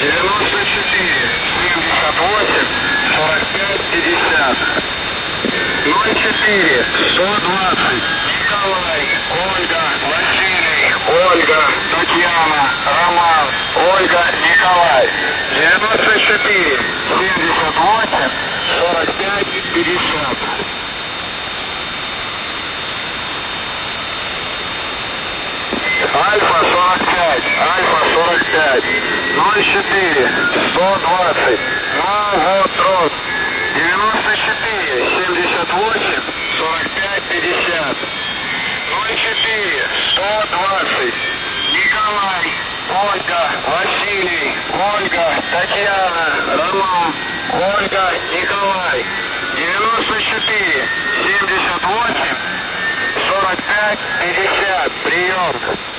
94 78 45 50. 04 120 Николай, Ольга, Василий, Ольга, Татьяна, Роман, Ольга, Николай. 94 78 45 50. Альфа 45, Альфа 45, 04 120, Новотрод, 94 78 45 50, 04 120, Николай, Ольга, Василий, Ольга, Татьяна, Роман, Ольга, Николай, 94 78 45 50, прием.